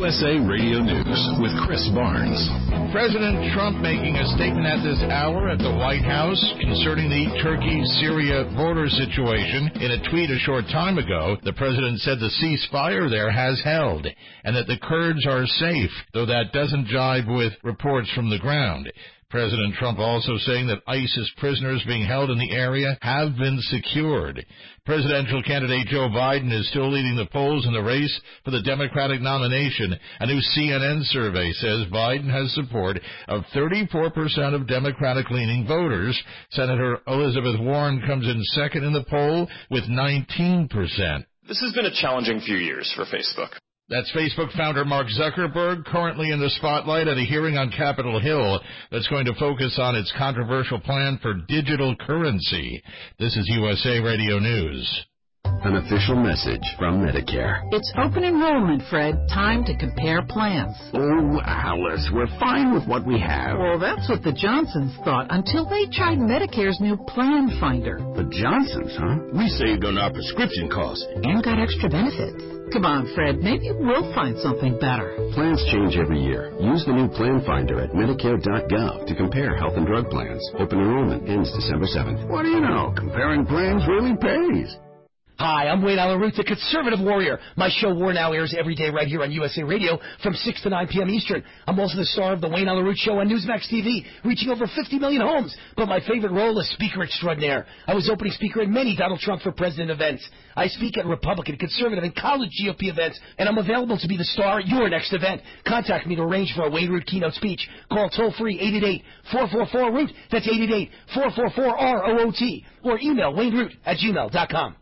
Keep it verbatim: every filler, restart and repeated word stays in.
U S A Radio News with Chris Barnes. President Trump making a statement at this hour at the White House concerning the Turkey-Syria border situation. In a tweet a short time ago, the president said the ceasefire there has held and that the Kurds are safe, though that doesn't jive with reports from the ground. President Trump also saying that ISIS prisoners being held in the area have been secured. Presidential candidate Joe Biden is still leading the polls in the race for the Democratic nomination. A new C N N survey says Biden has support of thirty-four percent of Democratic-leaning voters. Senator Elizabeth Warren comes in second in the poll with nineteen percent. This has been a challenging few years for Facebook. That's Facebook founder Mark Zuckerberg, currently in the spotlight at a hearing on Capitol Hill that's going to focus on its controversial plan for digital currency. This is U S A Radio News. An official message from Medicare. It's open enrollment, Fred. Time to compare plans. Oh, Alice, we're fine with what we have. Well, that's what the Johnsons thought until they tried Medicare's new Plan Finder. The Johnsons, huh? We saved on our prescription costs. And got extra benefits. Come on, Fred. Maybe we'll find something better. Plans change every year. Use the new Plan Finder at Medicare dot gov to compare health and drug plans. Open enrollment ends December seventh. What do you know? Comparing plans really pays. Hi, I'm Wayne Allen Root, the Conservative Warrior. My show War Now airs every day right here on U S A Radio from six to nine p.m. Eastern. I'm also the star of the Wayne Allen Root Show on Newsmax T V, reaching over fifty million homes. But my favorite role is Speaker Extraordinaire. I was opening speaker at many Donald Trump for President events. I speak at Republican, Conservative, and college G O P events, and I'm available to be the star at your next event. Contact me to arrange for a Wayne Root keynote speech. Call toll-free eight eight eight, four four four, R O O T. That's eight eight eight, four four four, R O O T. Or email wayneroot at gmail dot com.